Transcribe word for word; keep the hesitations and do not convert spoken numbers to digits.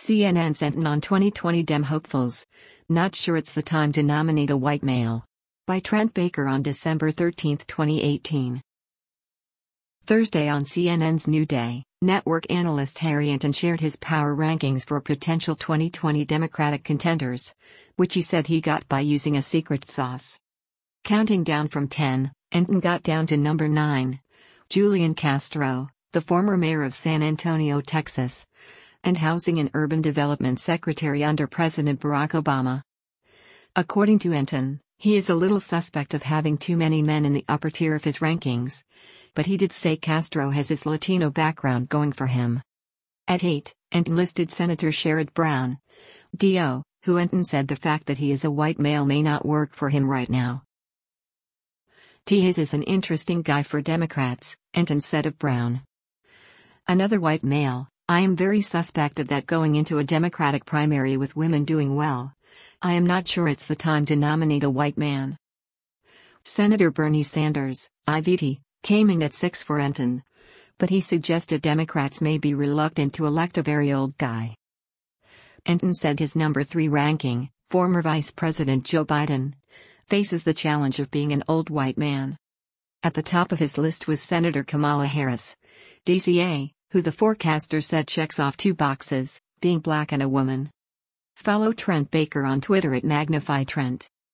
C N N's Enton on twenty twenty Dem hopefuls. Not sure it's the time to nominate a white male. By Trent Baker on December thirteenth, twenty eighteen. Thursday on C N N's New Day, network analyst Harry Enton shared his power rankings for potential twenty twenty Democratic contenders, which he said he got by using a secret sauce. Counting down from ten, Enton got down to number nine. Julian Castro, the former mayor of San Antonio, Texas, and Housing and Urban Development Secretary under President Barack Obama. According to Enton, he is a little suspect of having too many men in the upper tier of his rankings, but he did say Castro has his Latino background going for him. At eight, Enton listed Senator Sherrod Brown, D O, who Enton said the fact that he is a white male may not work for him right now. T His is an interesting guy for Democrats, Enton said of Brown. Another white male, I am very suspect of that going into a Democratic primary with women doing well. I am not sure it's the time to nominate a white man. Senator Bernie Sanders, I V T, came in at six for Enton, but he suggested Democrats may be reluctant to elect a very old guy. Enton said his number three ranking, former Vice President Joe Biden, faces the challenge of being an old white man. At the top of his list was Senator Kamala Harris, D C A, who the forecaster said checks off two boxes, being black and a woman. Follow Trent Baker on Twitter at Magnify Trent.